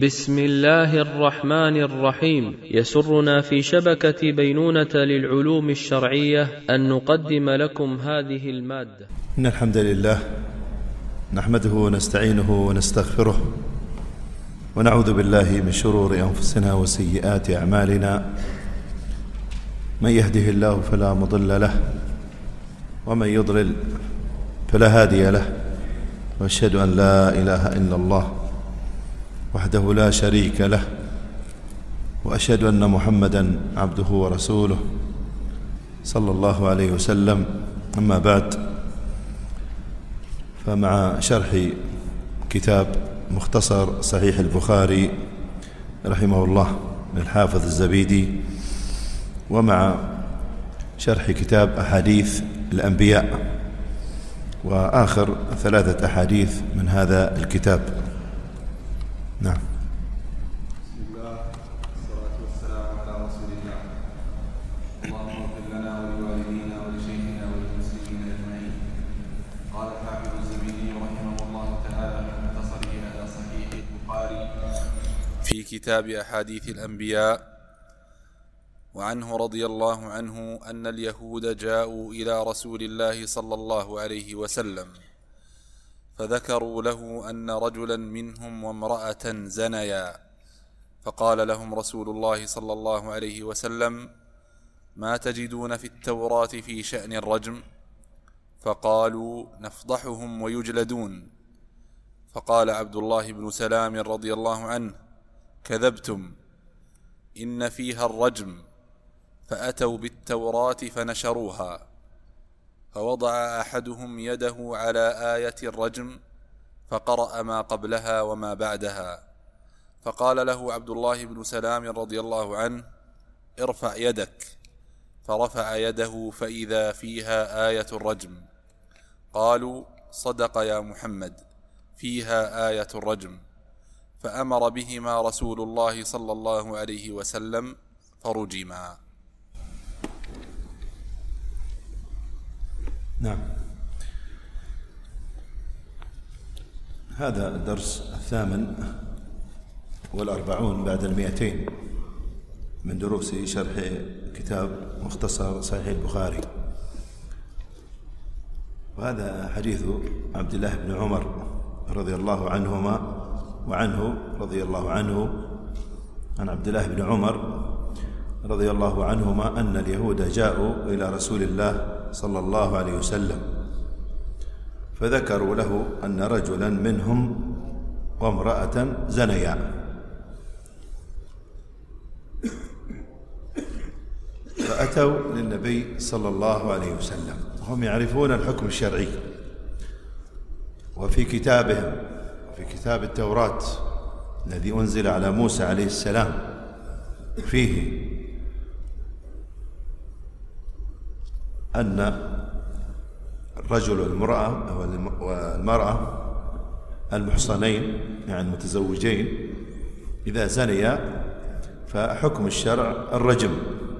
بسم الله الرحمن الرحيم. يسرنا في شبكة بينونة للعلوم الشرعية أن نقدم لكم هذه المادة. إن الحمد لله نحمده ونستعينه ونستغفره ونعوذ بالله من شرور أنفسنا وسيئات أعمالنا. من يهده الله فلا مضل له ومن يضلل فلا هادي له، وأشهد أن لا إله إلا الله وحده لا شريك له، وأشهد أن محمدًا عبده ورسوله صلى الله عليه وسلم. أما بعد، فمع شرح كتاب مختصر صحيح البخاري رحمه الله للحافظ الزبيدي، ومع شرح كتاب أحاديث الأنبياء، وآخر 3 أحاديث من هذا الكتاب. نعم. بسم الله والصلاة والسلام على رسول الله. اللهم اغفر لنا ولوالدينا ولشيخنا وللمسلمين أجمعين. قال الحافظ الزبيدي رحمه الله تعالى في مختصره على صحيح البخاري في كتاب أحاديث الأنبياء: وعنه رضي الله عنه أن اليهود جاءوا إلى رسول الله صلى الله عليه وسلم فذكروا له أن رجلا منهم وامرأة زنيا، فقال لهم رسول الله صلى الله عليه وسلم: ما تجدون في التوراة في شأن الرجم؟ فقالوا: نفضحهم ويجلدون. فقال عبد الله بن سلام رضي الله عنه: كذبتم، إن فيها الرجم. فأتوا بالتوراة فنشروها، فوضع أحدهم يده على آية الرجم فقرأ ما قبلها وما بعدها، فقال له عبد الله بن سلام رضي الله عنه: ارفع يدك. فرفع يده فإذا فيها آية الرجم. قالوا: صدق يا محمد، فيها آية الرجم. فأمر بهما رسول الله صلى الله عليه وسلم فرجما. نعم. هذا الدرس 48 بعد 200 من دروس شرح كتاب مختصر صحيح البخاري، وهذا حديث عبد الله بن عمر رضي الله عنهما وعنه رضي الله عنه عن عبد الله بن عمر رضي الله عنهما أن اليهود جاءوا إلى رسول الله صلى الله عليه وسلم فذكروا له أن رجلا منهم وامرأة زنيا، فأتوا للنبي صلى الله عليه وسلم. هم يعرفون الحكم الشرعي، وفي كتابهم وفي كتاب التوراة الذي أنزل على موسى عليه السلام فيه أن الرجل والمرأة المحصنين يعني المتزوجين إذا زنيا فحكم الشرع الرجم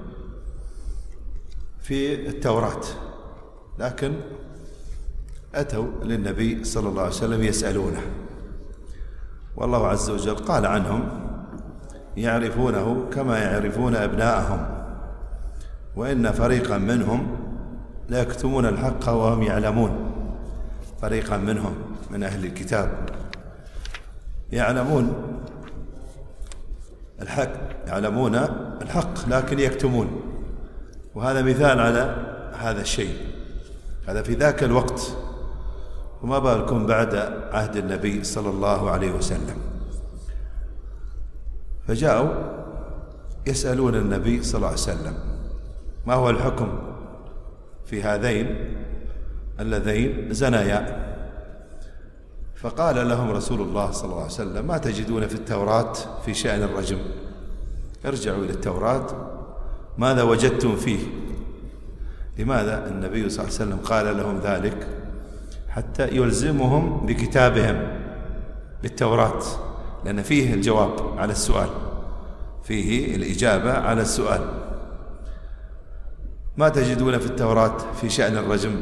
في التوراة، لكن أتوا للنبي صلى الله عليه وسلم يسألونه، والله عز وجل قال عنهم: يعرفونه كما يعرفون أبناءهم، وإن فريقا منهم لا يكتمون الحق وهم يعلمون. فريقا منهم من أهل الكتاب يعلمون الحق، يعلمون الحق لكن يكتمون. وهذا مثال على هذا الشيء، هذا في ذاك الوقت، وما بالكم بعد عهد النبي صلى الله عليه وسلم. فجاءوا يسألون النبي صلى الله عليه وسلم: ما هو الحكم في هذين اللذين زنيا؟ فقال لهم رسول الله صلى الله عليه وسلم: ما تجدون في التوراة في شأن الرجم؟ ارجعوا إلى التوراة ماذا وجدتم فيه. لماذا النبي صلى الله عليه وسلم قال لهم ذلك؟ حتى يلزمهم بكتابهم بالتوراة، لأن فيه الجواب على السؤال، فيه الإجابة على السؤال. ما تجدون في التوراة في شأن الرجم؟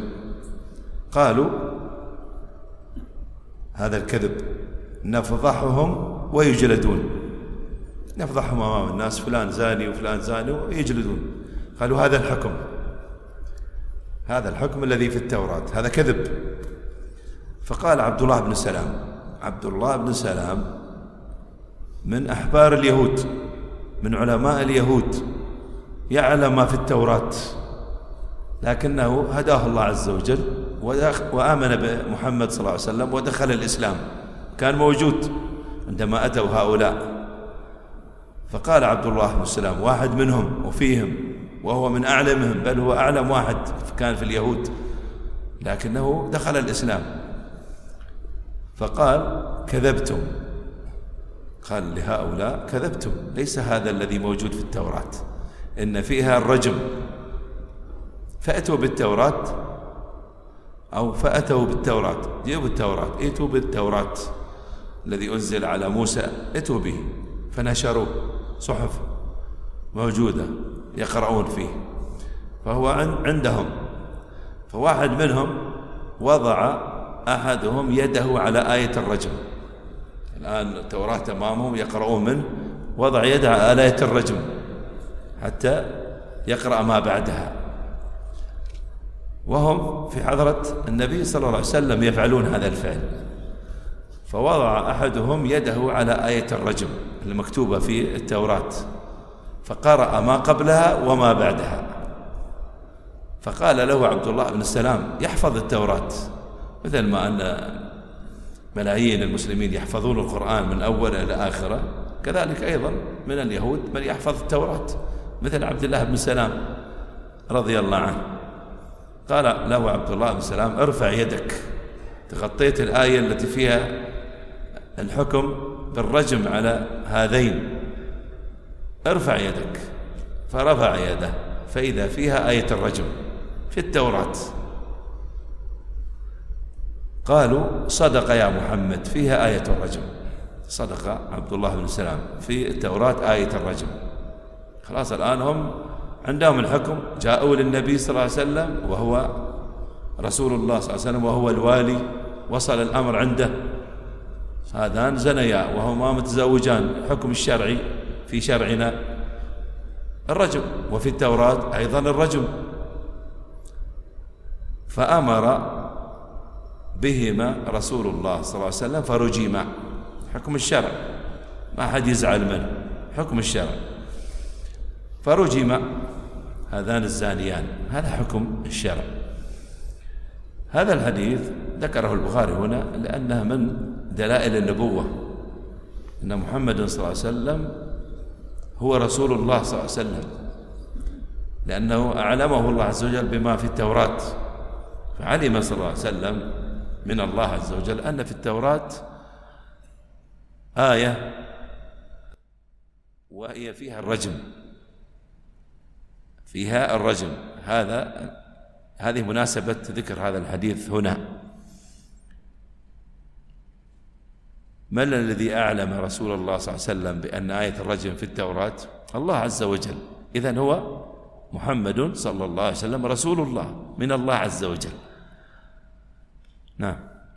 قالوا هذا الكذب، نفضحهم ويجلدون، نفضحهم أمام الناس، فلان زاني وفلان زاني، ويجلدون. قالوا هذا الحكم، هذا الحكم الذي في التوراة، هذا كذب. فقال عبد الله بن سلام، عبد الله بن سلام من أحبار اليهود، من علماء اليهود، يعلم ما في التوراة، لكنه هداه الله عز وجل وآمن بمحمد صلى الله عليه وسلم ودخل الإسلام، كان موجود عندما أتوا هؤلاء. فقال عبد الله بن سلام، واحد منهم وفيهم، وهو من أعلمهم، بل هو أعلم واحد كان في اليهود، لكنه دخل الإسلام. فقال كذبتم، قال لهؤلاء كذبتم، ليس هذا الذي موجود في التوراة، إن فيها الرجم، فأتوا بالتوراة، أو فأتوا بالتوراة، جيبوا التوراة، ائتوا بالتوراة الذي أنزل على موسى، ائتوا به. فنشروا صحف موجودة يقرؤون فيه، فهو عندهم. فواحد منهم وضع أحدهم يده على آية الرجم، الآن التوراة تمامهم يقرؤون منه، وضع يده على آية الرجم حتى يقرأ ما بعدها، وهم في حضرة النبي صلى الله عليه وسلم يفعلون هذا الفعل. فوضع أحدهم يده على آية الرجم المكتوبة في التوراة، فقرأ ما قبلها وما بعدها. فقال له عبد الله بن السلام يحفظ التوراة، مثل ما أن ملايين المسلمين يحفظون القرآن من أوله إلى آخره، كذلك أيضا من اليهود من يحفظ التوراة، مثل عبد الله بن سلام رضي الله عنه. قال له عبد الله بن سلام ارفع يدك، تغطيت الآية التي فيها الحكم بالرجم على هذين، ارفع يدك. فرفع يده، فإذا فيها آية الرجم في التوراة. قالوا صدق يا محمد، فيها آية الرجم، صدق عبد الله بن سلام، في التوراة آية الرجم. خلاص الآن هم عندهم الحكم، جاءوا للنبي صلى الله عليه وسلم وهو رسول الله صلى الله عليه وسلم وهو الوالي، وصل الأمر عنده، هذان زنيا وهما متزوجان، الحكم الشرعي في شرعنا الرجم، وفي التوراة أيضا الرجم. فأمر بهما رسول الله صلى الله عليه وسلم فرجما، حكم الشرع، ما حد يزعل منه، حكم الشرع. فرجما هذان الزانيان، هذا حكم الشرع. هذا الحديث ذكره البخاري هنا لأنه من دلائل النبوة، أن محمد صلى الله عليه وسلم هو رسول الله صلى الله عليه وسلم، لأنه أعلمه الله عز وجل بما في التوراة. فعلم صلى الله عليه وسلم من الله عز وجل أن في التوراة آية وهي فيها الرجم، فيها الرجم. هذه مناسبة ذكر هذا الحديث هنا. من الذي أعلم رسول الله صلى الله عليه وسلم بأن آية الرجم في التوراة؟ الله عز وجل. إذن هو محمد صلى الله عليه وسلم رسول الله من الله عز وجل. نعم.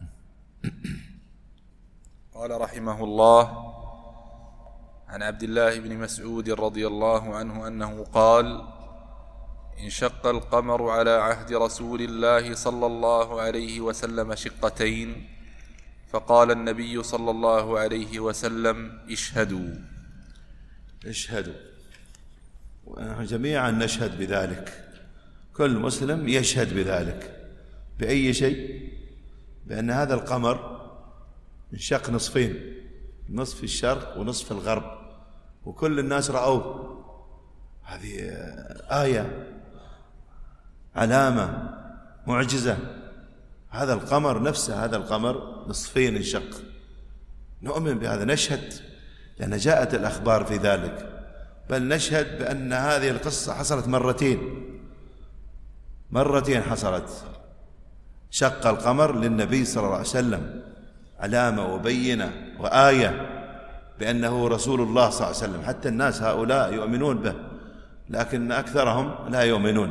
قال رحمه الله: عن عبد الله بن مسعود رضي الله عنه أنه قال: انشق القمر على عهد رسول الله صلى الله عليه وسلم شقتين، فقال النبي صلى الله عليه وسلم: اشهدوا. اشهدوا، جميعا نشهد بذلك، كل مسلم يشهد بذلك. بأي شيء؟ بأن هذا القمر انشق نصفين، نصف الشرق ونصف الغرب، وكل الناس رأوه. هذه آية، علامة، معجزة. هذا القمر نفسه، هذا القمر نصفين انشق، نؤمن بهذا، نشهد، لأن جاءت الأخبار في ذلك. بل نشهد بأن هذه القصة حصلت مرتين حصلت. شق القمر للنبي صلى الله عليه وسلم، علامة وبينة وآية بأنه رسول الله صلى الله عليه وسلم. حتى الناس هؤلاء يؤمنون به، لكن أكثرهم لا يؤمنون،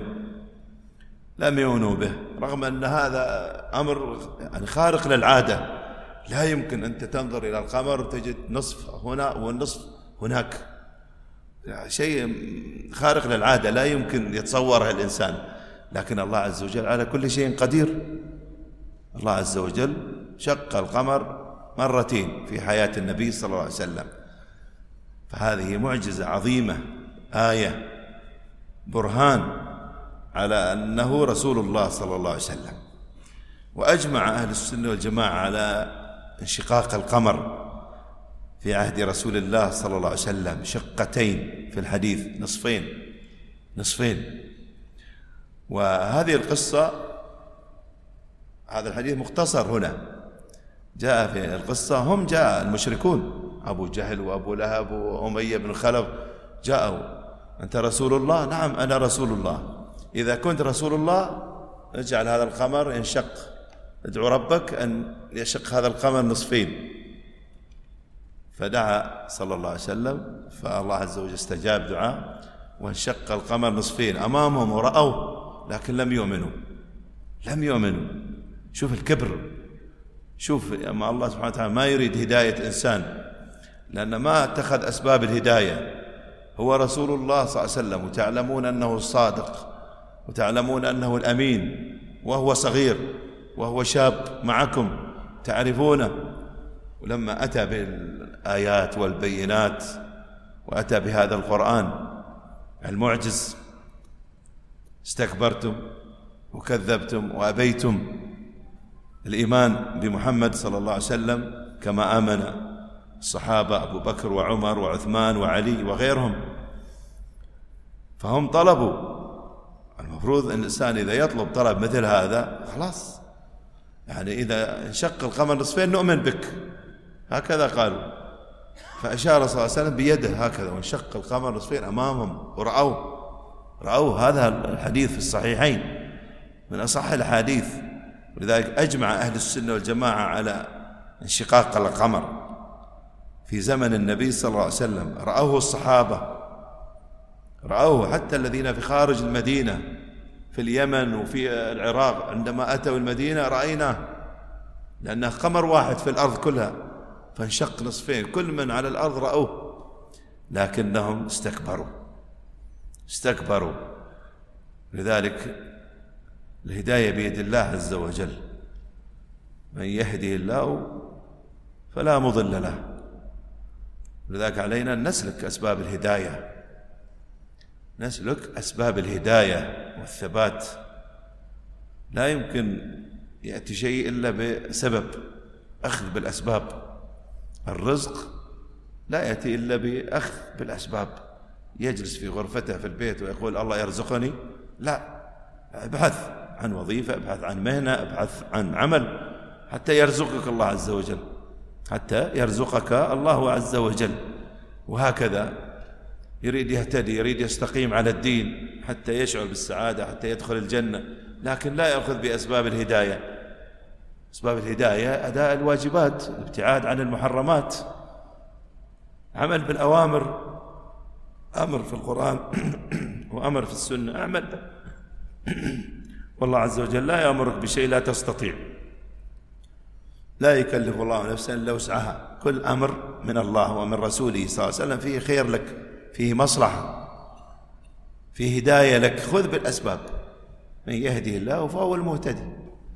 لم يؤمنوا به، رغم أن هذا أمر يعني خارق للعادة، لا يمكن أنت تنظر إلى القمر وتجد نصف هنا والنصف هناك، شيء خارق للعادة لا يمكن يتصورها الإنسان. لكن الله عز وجل على كل شيء قدير. الله عز وجل شق القمر مرتين في حياة النبي صلى الله عليه وسلم، فهذه معجزة عظيمة، آية، برهان على أنه رسول الله صلى الله عليه وسلم. وأجمع أهل السنة والجماعة على انشقاق القمر في عهد رسول الله صلى الله عليه وسلم شقتين في الحديث، نصفين. وهذه القصة، هذا الحديث مختصر هنا، جاء في القصة هم جاء المشركون أبو جهل وأبو لهب وأمية بن خلف جاءوا: أنت رسول الله؟ نعم أنا رسول الله. إذا كنت رسول الله اجعل هذا القمر ينشق، ادعو ربك أن يشق هذا القمر نصفين. فدعا صلى الله عليه وسلم، فالله عز وجل استجاب دعاء وانشق القمر نصفين أمامهم ورأوه، لكن لم يؤمنوا. شوف الكبر، شوف أما الله سبحانه وتعالى ما يريد هداية إنسان، لأن ما اتخذ أسباب الهداية. هو رسول الله صلى الله عليه وسلم، وتعلمون أنه الصادق، وتعلمون أنه الأمين، وهو صغير وهو شاب معكم تعرفونه. ولما أتى بالآيات والبينات وأتى بهذا القرآن المعجز استكبرتم وكذبتم وأبيتم الإيمان بمحمد صلى الله عليه وسلم كما آمن الصحابة أبو بكر وعمر وعثمان وعلي وغيرهم. فهم طلبوا. المفروض أن الإنسان إذا يطلب طلب مثل هذا خلاص، يعني إذا انشق القمر نصفين نؤمن بك، هكذا قالوا. فأشار صلى الله عليه وسلم بيده هكذا وانشق القمر نصفين أمامهم ورأوا هذا الحديث في الصحيحين من أصح الحديث. ولذلك أجمع أهل السنة والجماعة على انشقاق القمر في زمن النبي صلى الله عليه وسلم. رأوه الصحابة، رأوه حتى الذين في خارج المدينة في اليمن وفي العراق، عندما أتوا المدينة رأيناه، لأنه قمر واحد في الأرض كلها فانشق نصفين، كل من على الأرض رأوه، لكنهم استكبروا. لذلك الهداية بيد الله عز وجل، من يهدي الله فلا مضل له. لذلك علينا أن نسلك أسباب الهداية والثبات. لا يمكن يأتي شيء إلا بسبب، أخذ بالأسباب. الرزق لا يأتي إلا بأخذ بالأسباب. يجلس في غرفته في البيت ويقول الله يرزقني، لا، ابحث عن وظيفة، ابحث عن مهنة، ابحث عن عمل حتى يرزقك الله عز وجل، حتى يرزقك الله عز وجل. وهكذا يريد يهتدي، يريد يستقيم على الدين حتى يشعر بالسعادة، حتى يدخل الجنة، لكن لا يأخذ بأسباب الهداية. أسباب الهداية أداء الواجبات، الابتعاد عن المحرمات، عمل بالأوامر، أمر في القرآن وأمر في السنة أعمل به. والله عز وجل لا يأمرك بشيء لا تستطيع، لا يكلف الله نفسا إلا وسعها. كل أمر من الله ومن رسوله صلى الله عليه وسلم فيه خير لك، فيه مصلحة، فيه هداية لك، خذ بالأسباب. من يهدي الله فهو المهتدي.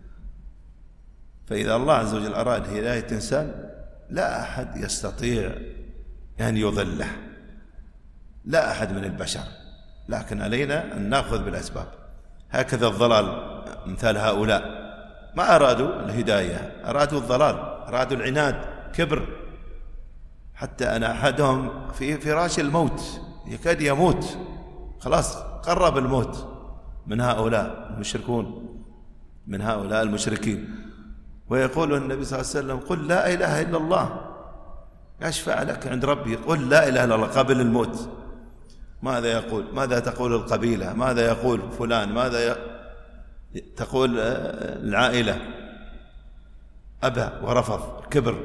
فإذا الله عز وجل أراد هداية إنسان لا أحد يستطيع أن يضله، لا أحد من البشر، لكن علينا أن نأخذ بالأسباب. هكذا الضلال، مثال هؤلاء ما أرادوا الهداية، أرادوا الضلال، أرادوا العناد، كبر، حتى أن أحدهم في فراش الموت يكاد يموت، خلاص قرب الموت، من هؤلاء المشركون، من هؤلاء المشركين. ويقول النبي صلى الله عليه وسلم قل لا إله إلا الله أشفع لك عند ربي، قل لا إله إلا الله قبل الموت. ماذا يقول؟ ماذا تقول القبيلة؟ ماذا يقول فلان؟ ماذا تقول العائلة؟ أبى ورفض، كبر،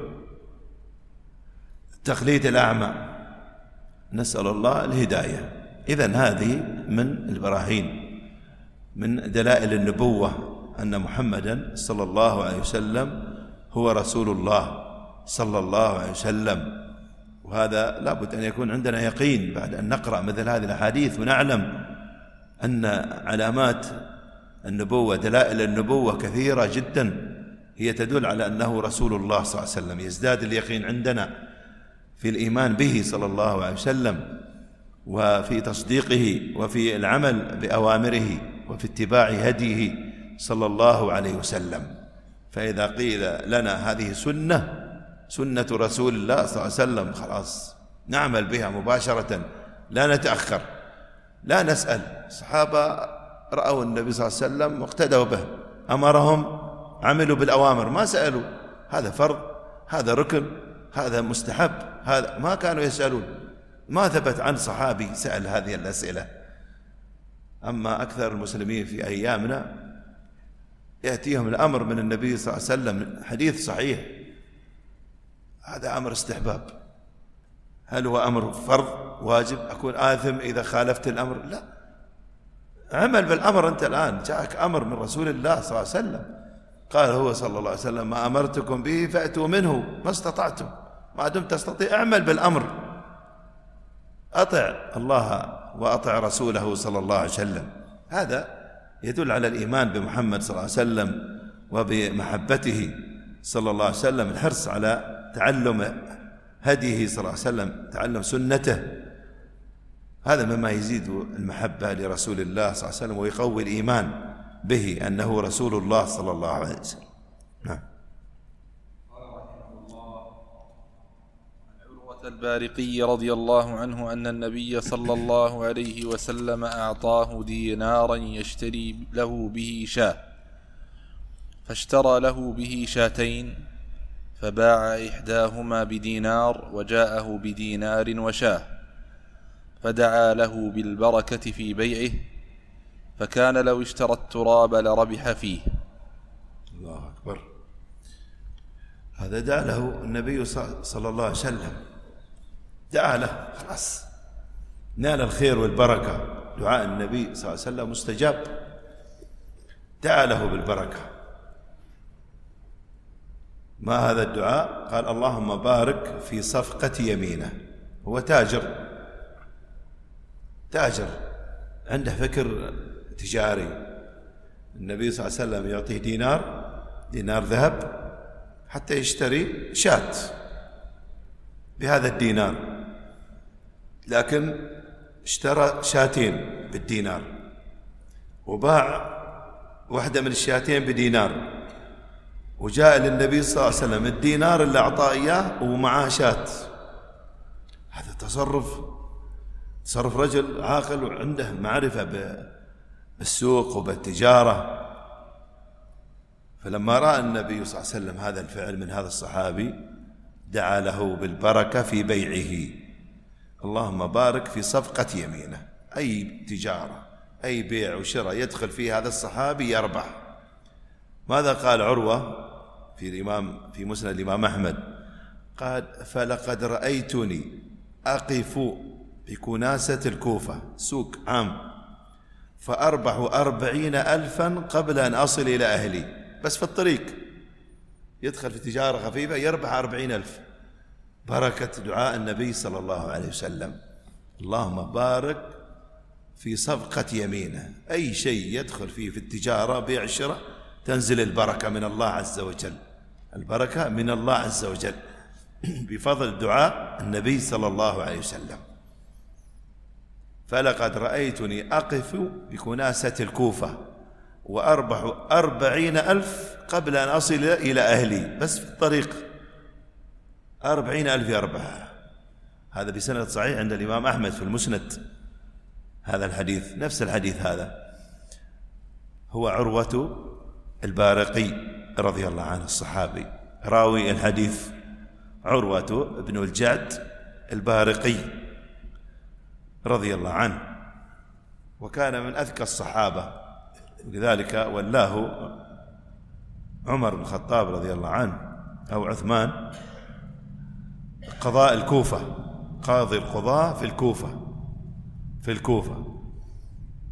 تقليد الأعمى. نسأل الله الهداية. إذن هذه من البراهين، من دلائل النبوة، أن محمدا صلى الله عليه وسلم هو رسول الله صلى الله عليه وسلم. وهذا لابد أن يكون عندنا يقين بعد أن نقرأ مثل هذه الأحاديث ونعلم أن علامات النبوة دلائل النبوة كثيرة جدا هي تدل على أنه رسول الله صلى الله عليه وسلم. يزداد اليقين عندنا في الإيمان به صلى الله عليه وسلم وفي تصديقه وفي العمل بأوامره وفي اتباع هديه صلى الله عليه وسلم. فإذا قيل لنا هذه سنة رسول الله صلى الله عليه وسلم خلاص نعمل بها مباشرة، لا نتأخر، لا نسأل. الصحابة رأوا النبي صلى الله عليه وسلم واقتدوا به، أمرهم عملوا بالأوامر، ما سألوا هذا فرض، هذا ركن، هذا مستحب، هذا ما كانوا يسألون. ما ثبت عن صحابي سأل هذه الأسئلة. أما أكثر المسلمين في أيامنا يأتيهم الأمر من النبي صلى الله عليه وسلم حديث صحيح، هذا أمر استحباب. هل هو أمر فرض واجب أكون آثم إذا خالفت الأمر؟ لا، عمل بالأمر. أنت الآن جاءك أمر من رسول الله صلى الله عليه وسلم، قال هو صلى الله عليه وسلم ما أمرتكم به فأتوا منه ما استطعتم، ما دمت تستطيع اعمل بالأمر، أطع الله وأطع رسوله صلى الله عليه وسلم. هذا يدل على الإيمان بمحمد صلى الله عليه وسلم وبمحبته صلى الله عليه وسلم، الحرص على تعلم هديه صلى الله عليه وسلم، تعلم سنته. هذا مما يزيد المحبة لرسول الله صلى الله عليه وسلم ويقوي الإيمان به أنه رسول الله صلى الله عليه وسلم. نعم. قال رحمه الله عن عروة البارقي رضي الله عنه أن النبي صلى الله عليه وسلم أعطاه دينارا يشتري له به شاة، فاشترى له به شاتين، فباع إحداهما بدينار وجاءه بدينار وشاه، فدعا له بالبركة في بيعه، فكان لو اشترى التراب لربح فيه. الله أكبر. هذا دعا له النبي صلى الله عليه وسلم، دعا له، خلاص نال الخير والبركة. دعاء النبي صلى الله عليه وسلم مستجاب، دعا له بالبركة. ما هذا الدعاء؟ قال اللهم بارك في صفقة يمينه. هو تاجر عنده فكر تجاري. النبي صلى الله عليه وسلم يعطيه دينار ذهب حتى يشتري شاة بهذا الدينار، لكن اشترى شاتين بالدينار وباع واحدة من الشاتين بدينار، وجاء للنبي صلى الله عليه وسلم الدينار اللي أعطاه إياه ومعاه شاة. هذا تصرف رجل عاقل وعنده معرفة بالسوق وبالتجارة. فلما رأى النبي صلى الله عليه وسلم هذا الفعل من هذا الصحابي دعا له بالبركة في بيعه. اللهم بارك في صفقة يمينه، أي تجارة أي بيع وشراء يدخل فيه هذا الصحابي يربح. ماذا قال عروة في مسند الإمام أحمد؟ قال فلقد رأيتني أقف بكناسة الكوفة، سوق عام، فأربح 40,000 قبل أن أصل إلى أهلي. بس في الطريق يدخل في تجارة خفيفة يربح 40,000. بركة دعاء النبي صلى الله عليه وسلم. اللهم بارك في صفقة يمينه، أي شيء يدخل فيه في التجارة بيع الشراء تنزل البركة من الله عز وجل، البركة من الله عز وجل بفضل دعاء النبي صلى الله عليه وسلم. فلقد رأيتني أقف بكناسة الكوفة وأربح 40,000 قبل أن أصل إلى أهلي. بس في الطريق 40,000 يربح. هذا بسند صحيح عند الإمام أحمد في المسند. هذا الحديث نفس الحديث هذا. هو عروة البارقي رضي الله عنه الصحابي راوي الحديث، عروة بن الجعد البارقي رضي الله عنه، وكان من أذكى الصحابة، لذلك ولاه عمر بن الخطاب رضي الله عنه أو عثمان قضاء الكوفة، قاضي القضاء في الكوفة.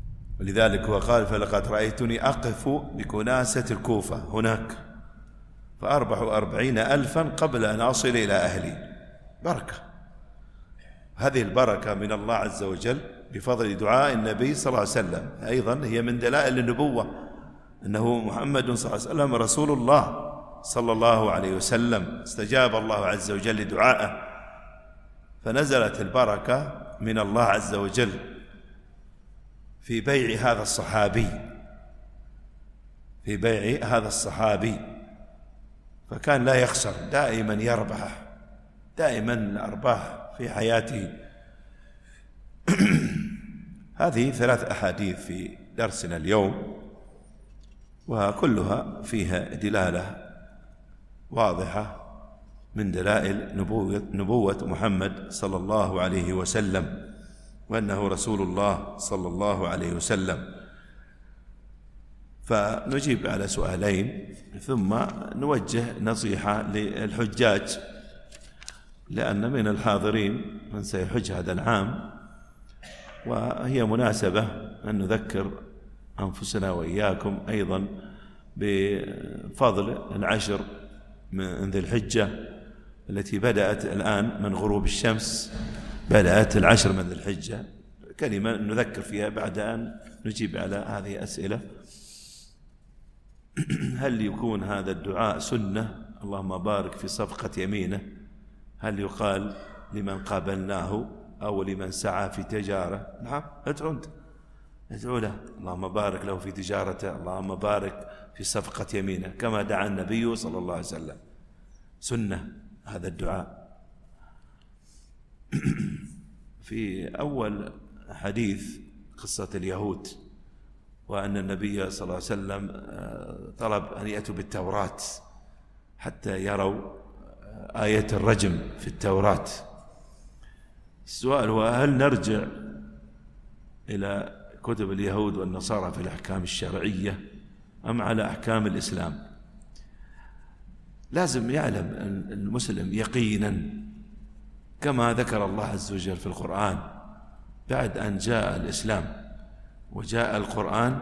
ولذلك هو قال فلقد رأيتني أقف بكناسة الكوفة هناك، ف44,000 قبل أن أصل إلى أهلي. بركة، هذه البركة من الله عز وجل بفضل دعاء النبي صلى الله عليه وسلم. أيضا هي من دلائل النبوة أنه محمد صلى الله عليه وسلم رسول الله صلى الله عليه وسلم، استجاب الله عز وجل لدعائه، فنزلت البركة من الله عز وجل في بيع هذا الصحابي، في بيع هذا الصحابي، فكان لا يخسر، دائما يربح، دائما الأرباح في حياته. هذه 3 أحاديث في درسنا اليوم، وكلها فيها دلالة واضحة من دلائل نبوة محمد صلى الله عليه وسلم، وأنه رسول الله صلى الله عليه وسلم. فنجيب على سؤالين ثم نوجه نصيحة للحجاج، لأن من الحاضرين من سيحج هذا العام، وهي مناسبة أن نذكر أنفسنا وإياكم أيضا بفضل العشر من ذي الحجة التي بدأت الآن من غروب الشمس، بدأت العشر من ذي الحجة. كلمة نذكر فيها بعد أن نجيب على هذه الأسئلة. هل يكون هذا الدعاء سنة؟ اللهم بارك في صفقة يمينه، هل يقال لمن قابلناه أو لمن سعى في تجارة؟ نعم، ادعو له، اللهم بارك له في تجارته، اللهم بارك في صفقة يمينه، كما دعا النبي صلى الله عليه وسلم. سنة هذا الدعاء. في أول حديث قصة اليهود، وأن النبي صلى الله عليه وسلم طلب أن يأتوا بالتوراة حتى يروا آية الرجم في التوراة. السؤال هو: هل نرجع إلى كتب اليهود والنصارى في الأحكام الشرعية أم على أحكام الإسلام؟ لازم يعلم المسلم يقينا كما ذكر الله عز وجل في القرآن، بعد أن جاء الإسلام وجاء القرآن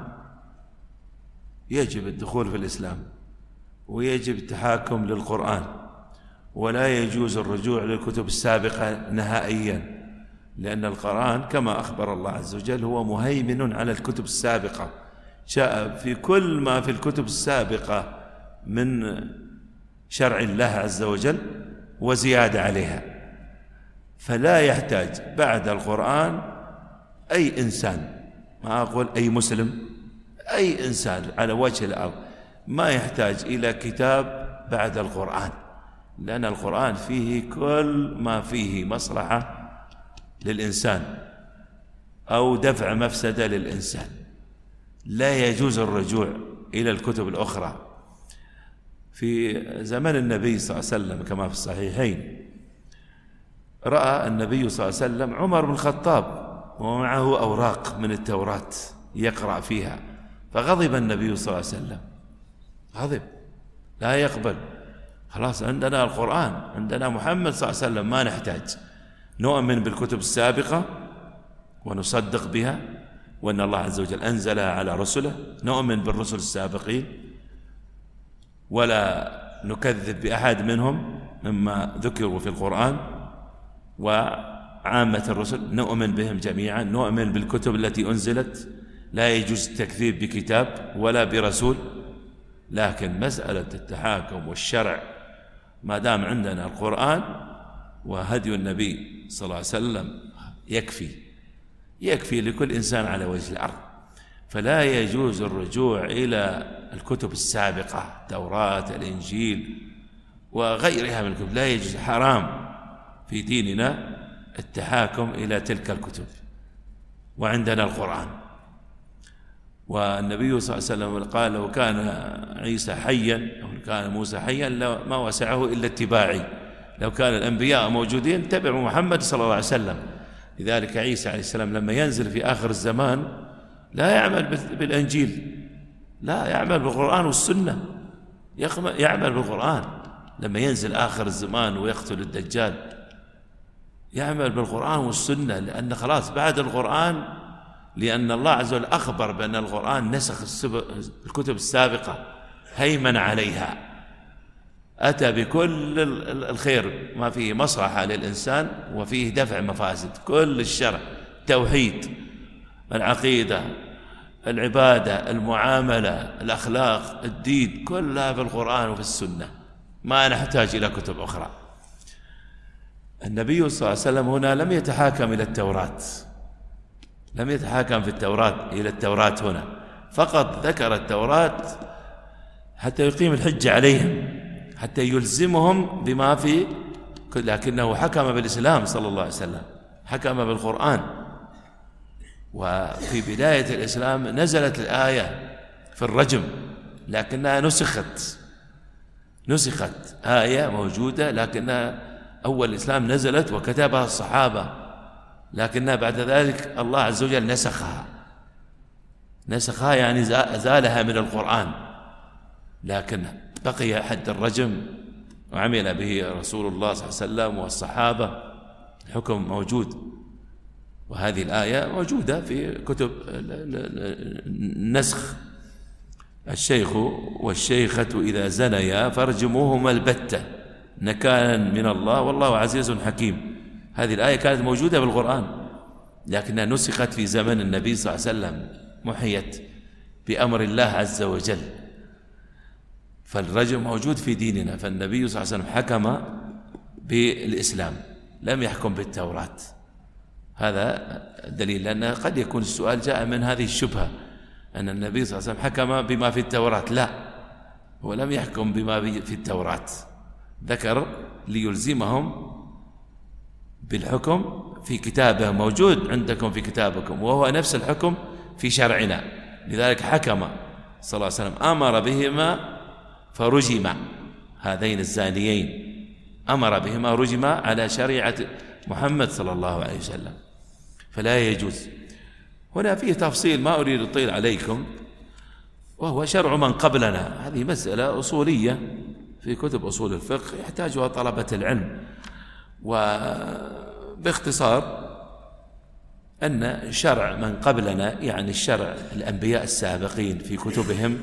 يجب الدخول في الإسلام، ويجب التحاكم للقرآن، ولا يجوز الرجوع للكتب السابقة نهائيا، لأن القرآن كما أخبر الله عز وجل هو مهيمن على الكتب السابقة، جاء في كل ما في الكتب السابقة من شرع الله عز وجل وزيادة عليها، فلا يحتاج بعد القرآن أي إنسان، ما أقول أي مسلم، أي إنسان على وجه الأرض ما يحتاج إلى كتاب بعد القرآن، لأن القرآن فيه كل ما فيه مصلحة للإنسان أو دفع مفسدة للإنسان. لا يجوز الرجوع إلى الكتب الأخرى. في زمن النبي صلى الله عليه وسلم كما في الصحيحين، رأى النبي صلى الله عليه وسلم عمر بن الخطاب ومعه أوراق من التوراة يقرأ فيها، فغضب النبي صلى الله عليه وسلم، غضب، لا يقبل، خلاص عندنا القرآن، عندنا محمد صلى الله عليه وسلم، ما نحتاج، نؤمن بالكتب السابقة ونصدق بها، وأن الله عز وجل أنزلها على رسله، نؤمن بالرسل السابقين ولا نكذب بأحد منهم مما ذكروا في القرآن، وعامة الرسل نؤمن بهم جميعا، نؤمن بالكتب التي أنزلت، لا يجوز التكذيب بكتاب ولا برسول. لكن مسألة التحاكم والشرع ما دام عندنا القرآن وهدي النبي صلى الله عليه وسلم يكفي لكل إنسان على وجه الأرض، فلا يجوز الرجوع إلى الكتب السابقة، التوراة، الإنجيل وغيرها من الكتب، لا يجوز، حرام في ديننا التحاكم إلى تلك الكتب، وعندنا القرآن. والنبي صلى الله عليه وسلم قال: لو كان عيسى حيا أو كان موسى حيا ما وسعه إلا اتباعي، لو كان الأنبياء موجودين تبعوا محمد صلى الله عليه وسلم. لذلك عيسى عليه السلام لما ينزل في آخر الزمان لا يعمل بالإنجيل، لا يعمل بالقرآن والسنة، يعمل بالقرآن. لما ينزل آخر الزمان ويقتل الدجال يعمل بالقرآن والسنة، لأن خلاص بعد القرآن، لأن الله عز وجل أخبر بأن القرآن نسخ الكتب السابقة، هيمن عليها، أتى بكل الخير، ما فيه مصلحة للإنسان وفيه دفع مفاسد. كل الشرع، توحيد، العقيدة، العبادة، المعاملة، الأخلاق، الدين، كلها في القرآن وفي السنة، ما نحتاج إلى كتب أخرى. النبي صلى الله عليه وسلم هنا لم يتحاكم إلى التوراة، لم يتحاكم في التوراة إلى التوراة هنا، فقط ذكر التوراة حتى يقيم الحجة عليهم، حتى يلزمهم بما في، لكنه حكم بالإسلام صلى الله عليه وسلم، حكم بالقرآن. وفي بداية الإسلام نزلت الآية في الرجم، لكنها نسخت آية موجودة، لكنها أول الإسلام نزلت وكتبها الصحابة، لكنها بعد ذلك الله عز وجل نسخها يعني زالها من القرآن، لكن بقي حد الرجم وعمل به رسول الله صلى الله عليه وسلم والصحابة، الحكم موجود. وهذه الآية موجودة في كتب النسخ: الشيخ والشيخة إذا زنيا فارجموهما البتة نكالا من الله والله عزيز حكيم. هذه الآية كانت موجودة بالقرآن، لكنها نسخت في زمن النبي صلى الله عليه وسلم، محيت بأمر الله عز وجل. فالرجم موجود في ديننا، فالنبي صلى الله عليه وسلم حكم بالإسلام، لم يحكم بالتوراة. هذا دليل، لأن قد يكون السؤال جاء من هذه الشبهة أن النبي صلى الله عليه وسلم حكم بما في التوراة. لا، هو لم يحكم بما في التوراة، ذكر ليلزمهم بالحكم في كتابه، موجود عندكم في كتابكم، وهو نفس الحكم في شرعنا. لذلك حكم صلى الله عليه وسلم، أمر بهما فرجم، هذين الزانيين أمر بهما رجم على شريعة محمد صلى الله عليه وسلم، فلا يجوز. هنا فيه تفصيل ما أريد أطيل عليكم، وهو شرع من قبلنا. هذه مسألة أصولية في كتب أصول الفقه يحتاجها طلبة العلم. وباختصار أن شرع من قبلنا يعني الشرع الأنبياء السابقين في كتبهم،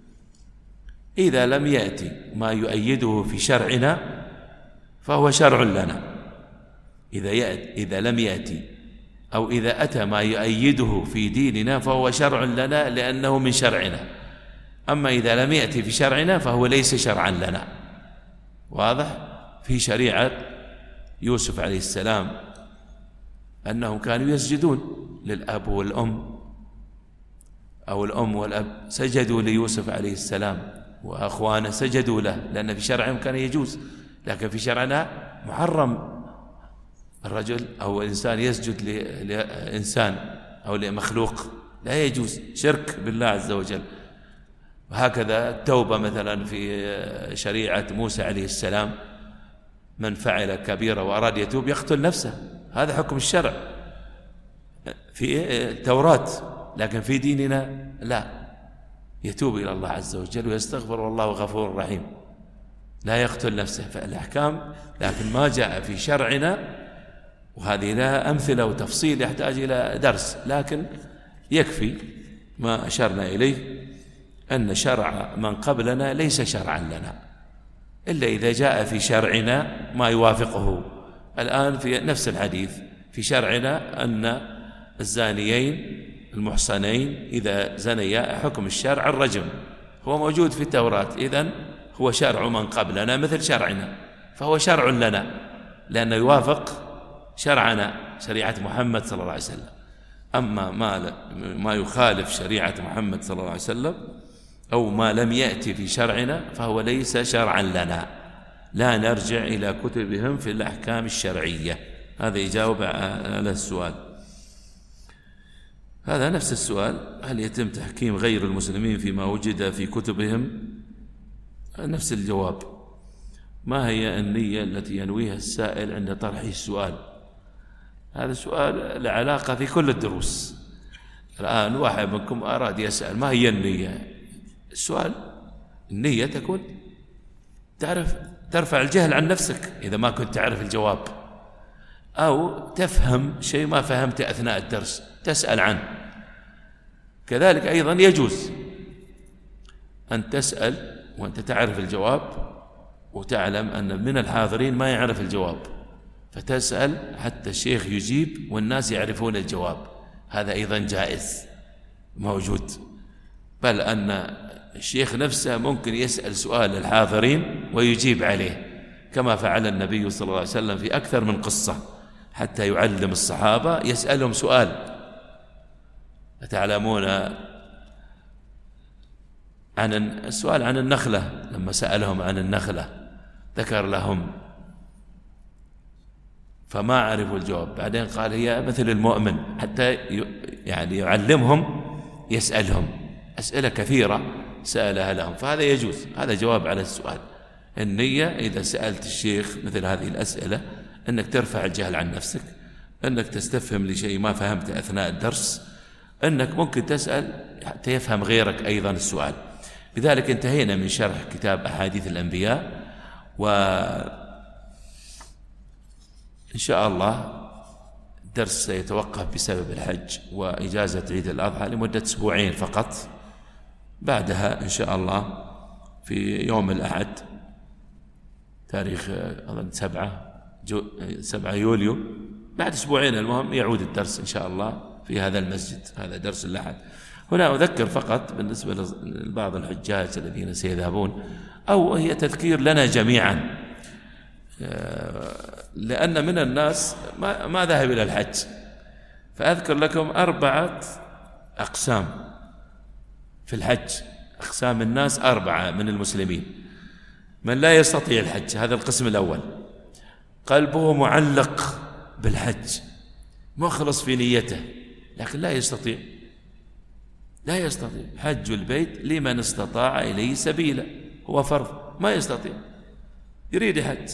إذا لم يأتي ما يؤيده في شرعنا فهو شرع لنا. إذا لم يأتي أو إذا أتى ما يؤيده في ديننا فهو شرع لنا لأنه من شرعنا، أما إذا لم يأتي في شرعنا فهو ليس شرعا لنا. واضح؟ في شريعة يوسف عليه السلام أنهم كانوا يسجدون للأب والأم، أو الأم والأب سجدوا ليوسف عليه السلام، وأخوانه سجدوا له، لأن في شرعهم كان يجوز، لكن في شرعنا محرم الرجل أو الإنسان يسجد لإنسان أو لمخلوق، لا يجوز، شرك بالله عز وجل. وهكذا التوبة مثلا في شريعة موسى عليه السلام، من فعل كبيرة وأراد يتوب يقتل نفسه، هذا حكم الشرع في التوراة، لكن في ديننا لا، يتوب إلى الله عز وجل ويستغفر والله غفور رحيم، لا يقتل نفسه. فالأحكام لكن ما جاء في شرعنا، وهذه لها أمثلة وتفصيل يحتاج إلى درس، لكن يكفي ما أشرنا إليه أن شرع من قبلنا ليس شرعا لنا إلا إذا جاء في شرعنا ما يوافقه. الآن في نفس الحديث في شرعنا أن الزانيين المحصنين إذا زنيا حكم الشرع الرجم، هو موجود في التوراة، إذن هو شرع من قبلنا مثل شرعنا، فهو شرع لنا لأنه يوافق شرعنا، شريعة محمد صلى الله عليه وسلم. أما ما يخالف شريعة محمد صلى الله عليه وسلم أو ما لم يأتي في شرعنا فهو ليس شرعا لنا، لا نرجع إلى كتبهم في الأحكام الشرعية. هذا يجاوب على السؤال. هذا نفس السؤال: هل يتم تحكيم غير المسلمين فيما وجد في كتبهم؟ نفس الجواب: ما هي النية التي ينويها السائل عند طرح السؤال؟ هذا سؤال له علاقة في كل الدروس. الآن واحد منكم أراد يسأل ما هي النية، السؤال النية تكون ترفع الجهل عن نفسك إذا ما كنت تعرف الجواب، أو تفهم شيء ما فهمت أثناء الدرس تسأل عنه. كذلك أيضا يجوز أن تسأل وأنت تعرف الجواب وتعلم أن من الحاضرين ما يعرف الجواب، فتسأل حتى الشيخ يجيب والناس يعرفون الجواب، هذا أيضا جائز موجود. بل أن الشيخ نفسه ممكن يسأل سؤال الحاضرين ويجيب عليه، كما فعل النبي صلى الله عليه وسلم في أكثر من قصة حتى يعلم الصحابة، يسألهم سؤال. تعلمون عن السؤال عن النخلة، لما سألهم عن النخلة ذكر لهم فما عرفوا الجواب، بعدين قال هي مثل المؤمن، حتى يعني يعلمهم، يسألهم أسئلة كثيرة سألها لهم، فهذا يجوز، هذا جواب على السؤال. النية إذا سألت الشيخ مثل هذه الأسئلة أنك ترفع الجهل عن نفسك، أنك تستفهم لشيء ما فهمت أثناء الدرس، أنك ممكن تسأل حتى يفهم غيرك أيضا السؤال. لذلك انتهينا من شرح كتاب أحاديث الأنبياء، وإن شاء الله الدرس سيتوقف بسبب الحج وإجازة عيد الأضحى لمدة 2 أسبوع فقط. بعدها إن شاء الله في يوم الأحد تاريخ 7 يوليو، بعد 2 أسبوع المهم يعود الدرس إن شاء الله في هذا المسجد، هذا درس الأحد. هنا أذكر فقط بالنسبة لبعض الحجاج الذين سيذهبون، أو هي تذكير لنا جميعا، لأن من الناس ما ذهب إلى الحج، فأذكر لكم 4 أقسام في الحج. أقسام الناس 4 من المسلمين: من لا يستطيع الحج، هذا القسم الأول، قلبه معلق بالحج، مخلص في نيته لكن لا يستطيع حج البيت لمن استطاع إليه سبيلا، هو فرض، ما يستطيع، يريد حج،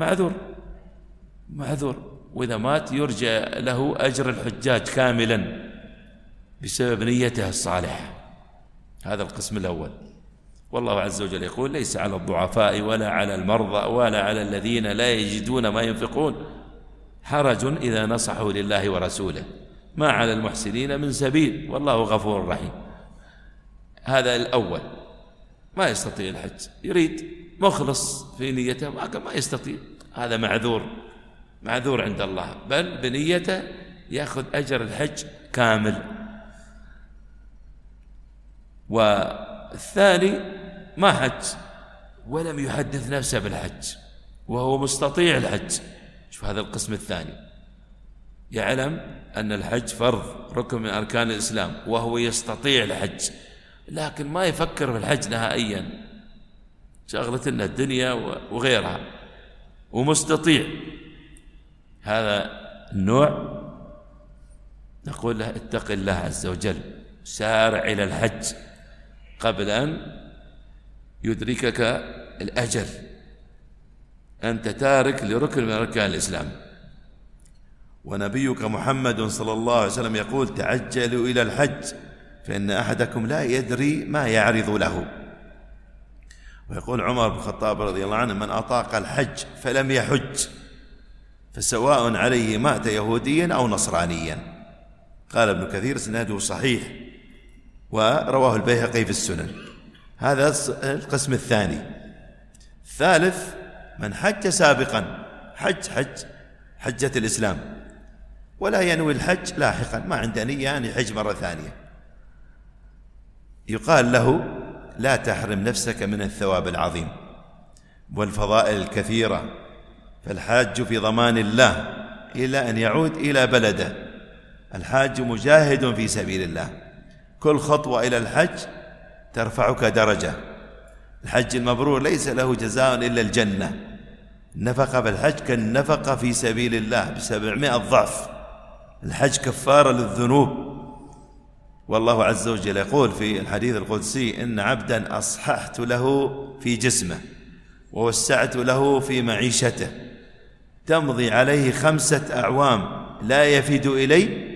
معذور، وإذا مات يرجى له أجر الحجاج كاملا بسبب نيته الصالحة. هذا القسم الأول. والله عز وجل يقول: ليس على الضعفاء ولا على المرضى ولا على الذين لا يجدون ما ينفقون حرج إذا نصحوا لله ورسوله، ما على المحسنين من سبيل والله غفور رحيم. هذا الأول، ما يستطيع الحج، يريد، مخلص في نيته، ما يستطيع، هذا معذور عند الله، بل بنيته يأخذ أجر الحج كامل. والثاني ما حج ولم يحدث نفسه بالحج وهو مستطيع الحج. شوف هذا القسم الثاني، يعلم أن الحج فرض ركن من أركان الإسلام وهو يستطيع الحج، لكن ما يفكر في الحج نهائيا، شغلة لنا الدنيا وغيرها، ومستطيع. هذا النوع نقول له: اتق الله عز وجل، سارع إلى الحج قبل أن يدركك الأجل، أنت تارك لركن من أركان الإسلام. ونبيك محمد صلى الله عليه وسلم يقول: تعجلوا إلى الحج فإن أحدكم لا يدري ما يعرض له. ويقول عمر بن الخطاب رضي الله عنه: من أطاق الحج فلم يحج فسواء عليه مات يهوديا أو نصرانيا. قال ابن كثير: اسناده صحيح، ورواه البيهقي في السنن. هذا القسم الثاني. الثالث: من حج سابقا، حجة الإسلام، ولا ينوي الحج لاحقا، ما عنده نية أن يحج مرة ثانية، يقال له: لا تحرم نفسك من الثواب العظيم والفضائل الكثيرة، فالحاج في ضمان الله إلى أن يعود إلى بلده. الحاج مجاهد في سبيل الله، كل خطوة إلى الحج ترفعك درجة. الحج المبرور ليس له جزاء إلا الجنة. النفقة بالحج كالنفقة في سبيل الله ب700 ضعف. الحج كفارة للذنوب. والله عز وجل يقول في الحديث القدسي: إن عبدا أصححت له في جسمه ووسعت له في معيشته تمضي عليه 5 أعوام لا يفد إلي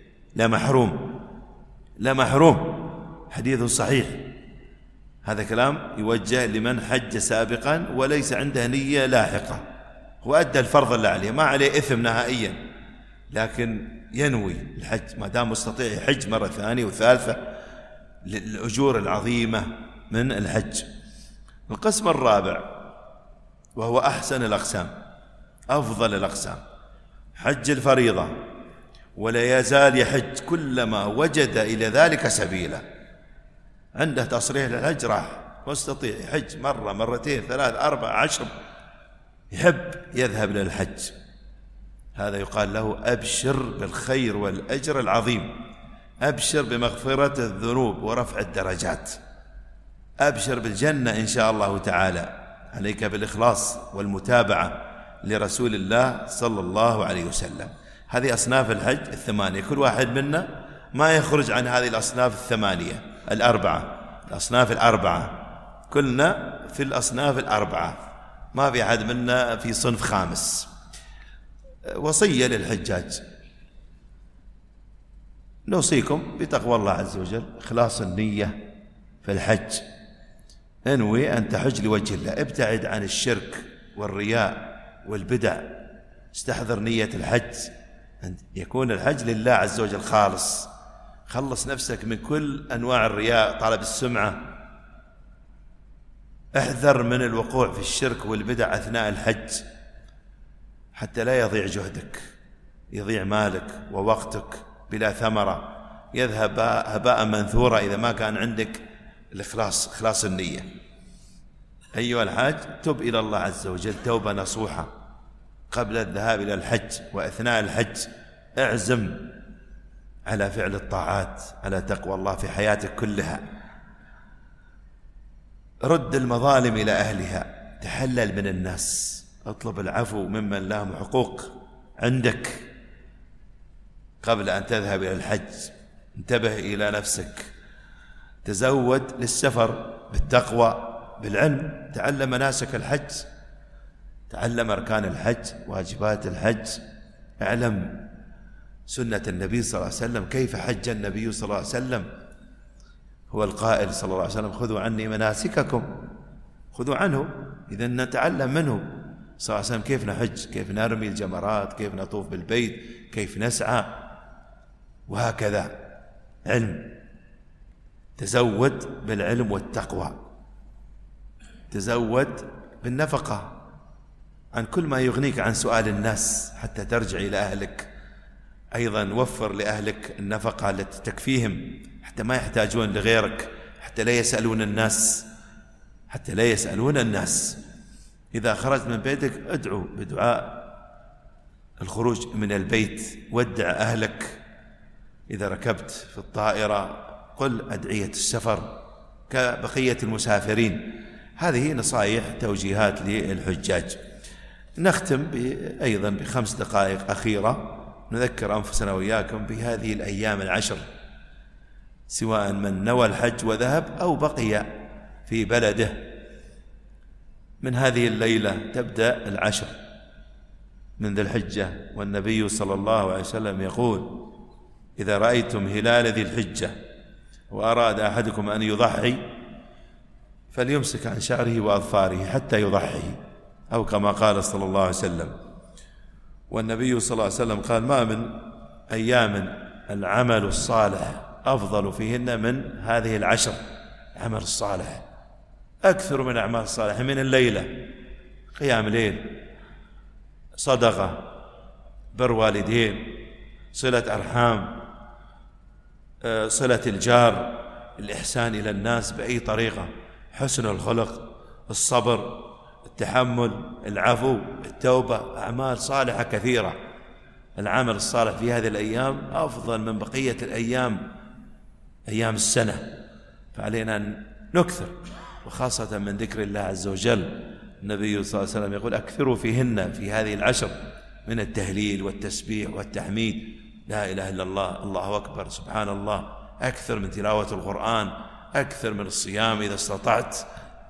لمحروم. حديث صحيح. هذا كلام يوجه لمن حج سابقا وليس عنده نية لاحقة، وأدى الفرض اللي عليه، ما عليه إثم نهائيا، لكن ينوي الحج ما دام مستطيع يحج مرة ثانية وثالثة للأجور العظيمة من الحج. القسم الرابع: وهو أحسن الأقسام، أفضل الأقسام، حج الفريضة، ولا يزال يحج كلما وجد إلى ذلك سبيلا. عنده تصريح للحج راح مستطيع يحج مرة مرتين 3 4 10، يحب يذهب للحج. هذا يقال له أبشر بالخير والأجر العظيم، أبشر بمغفرة الذنوب ورفع الدرجات، أبشر بالجنة إن شاء الله تعالى. عليك بالإخلاص والمتابعة لرسول الله صلى الله عليه وسلم. هذه أصناف الحج 8، كل واحد منا ما يخرج عن هذه الأصناف 8 الأربعة، الأصناف الأربعة، كلنا في الأصناف الأربعة، ما في أحد منا في صنف خامس. وصية للحجاج، نوصيكم بتقوى الله عز وجل، إخلاص النية في الحج، انوي أن تحج لوجه الله، ابتعد عن الشرك والرياء والبدع، استحضر نية الحج أن يكون الحج لله عز وجل خالص، خلص نفسك من كل أنواع الرياء، طلب السمعة، احذر من الوقوع في الشرك والبدع أثناء الحج حتى لا يضيع جهدك، يضيع مالك ووقتك بلا ثمرة، يذهب هباء منثورا إذا ما كان عندك الإخلاص، إخلاص النية. أيها الحاج، تب إلى الله عز وجل توبة نصوحة قبل الذهاب إلى الحج وأثناء الحج، اعزم على فعل الطاعات، على تقوى الله في حياتك كلها، رد المظالم إلى أهلها، تحلل من الناس، اطلب العفو ممن لهم حقوق عندك قبل أن تذهب إلى الحج، انتبه إلى نفسك، تزود للسفر بالتقوى، بالعلم، تعلم مناسك الحج، تعلم أركان الحج، واجبات الحج، اعلم سنة النبي صلى الله عليه وسلم، كيف حج النبي صلى الله عليه وسلم. هو القائل صلى الله عليه وسلم: خذوا عني مناسككم، خذوا عنه، إذا نتعلم منه صلى الله عليه وسلم كيف نحج، كيف نرمي الجمرات، كيف نطوف بالبيت، كيف نسعى، وهكذا. علم، تزود بالعلم والتقوى، تزود بالنفقة عن كل ما يغنيك عن سؤال الناس حتى ترجع إلى أهلك، أيضا وفر لأهلك النفقة التي تكفيهم حتى ما يحتاجون لغيرك، حتى لا يسألون الناس، حتى لا يسألون الناس. إذا خرجت من بيتك ادعو بدعاء الخروج من البيت، ودع أهلك. إذا ركبت في الطائرة قل أدعية السفر كبقية المسافرين. هذه نصائح توجيهات للحجاج. نختم أيضا ب5 دقائق أخيرة نذكر أنفسنا وإياكم بهذه الأيام العشر، سواء من نوى الحج وذهب أو بقي في بلده. من هذه الليلة تبدأ العشر من ذي الحجة، والنبي صلى الله عليه وسلم يقول: إذا رأيتم هلال ذي الحجة وأراد أحدكم أن يضحي فليمسك عن شعره وأظفاره حتى يضحي، أو كما قال صلى الله عليه وسلم. والنبي صلى الله عليه وسلم قال: ما من أيام العمل الصالح أفضل فيهن من هذه العشر. العمل الصالح أكثر من أعمال الصالح، من الليلة قيام ليل، صدقة، بر والدين، صلة أرحام، صلة الجار، الإحسان إلى الناس بأي طريقة، حسن الخلق، الصبر، التحمل، العفو، التوبة، أعمال صالحة كثيرة. العمل الصالح في هذه الأيام أفضل من بقية الأيام، أيام السنة، فعلينا أن نكثر، وخاصة من ذكر الله عز وجل. النبي صلى الله عليه وسلم يقول: أكثروا فيهن، في هذه العشر، من التهليل والتسبيح والتحميد، لا إله إلا الله، الله أكبر، سبحان الله، أكثر من تلاوة القرآن، أكثر من الصيام إذا استطعت.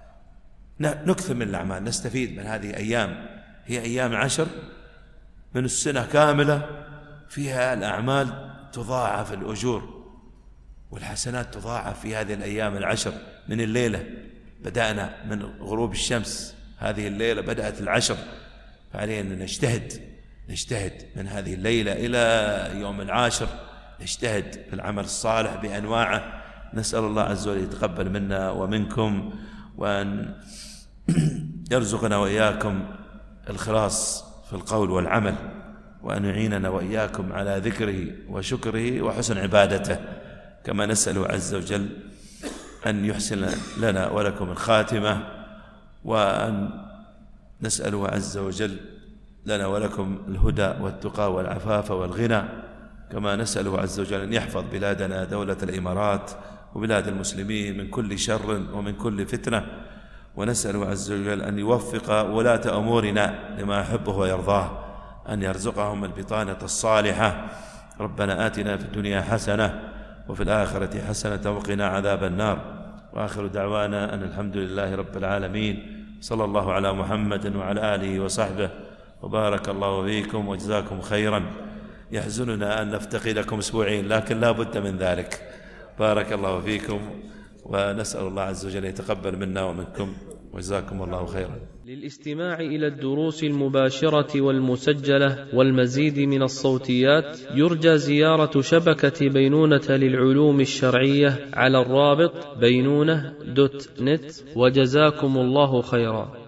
نكثر من الأعمال، نستفيد من هذه أيام، هي أيام 10 من السنة كاملة، فيها الأعمال تضاعف، الأجور والحسنات تضاعف في هذه الأيام 10 من الليلة. بدأنا من غروب الشمس، هذه الليلة بدأت 10، فعلينا أن نجتهد من هذه الليلة إلى يوم 10، نجتهد في العمل الصالح بأنواعه. نسأل الله عز وجل يتقبل منا ومنكم، وأن يرزقنا وإياكم الخلاص في القول والعمل، وأن يعيننا وإياكم على ذكره وشكره وحسن عبادته. كما نسأل عز وجل أن يحسن لنا ولكم الخاتمة، وأن نسأله عز وجل لنا ولكم الهدى والتقى والعفاف والغنى. كما نسأله عز وجل أن يحفظ بلادنا دولة الإمارات وبلاد المسلمين من كل شر ومن كل فتنة، ونسأله عز وجل أن يوفق ولاة أمورنا لما يحبه ويرضاه، أن يرزقهم البطانة الصالحة. ربنا آتنا في الدنيا حسنة وفي الآخرة حسنة وقنا عذاب النار. وآخر دعوانا أن الحمد لله رب العالمين، صلى الله على محمد وعلى آله وصحبه، وبارك الله فيكم وجزاكم خيرا. يحزننا أن نفتقدكم أسبوعين، لكن لا بد من ذلك. بارك الله فيكم، ونسأل الله عز وجل يتقبل منا ومنكم، وجزاكم الله خيرا. للاستماع إلى الدروس المباشرة والمسجلة والمزيد من الصوتيات يرجى زيارة شبكة بينونة للعلوم الشرعية على الرابط بينونة.net، وجزاكم الله خيرا.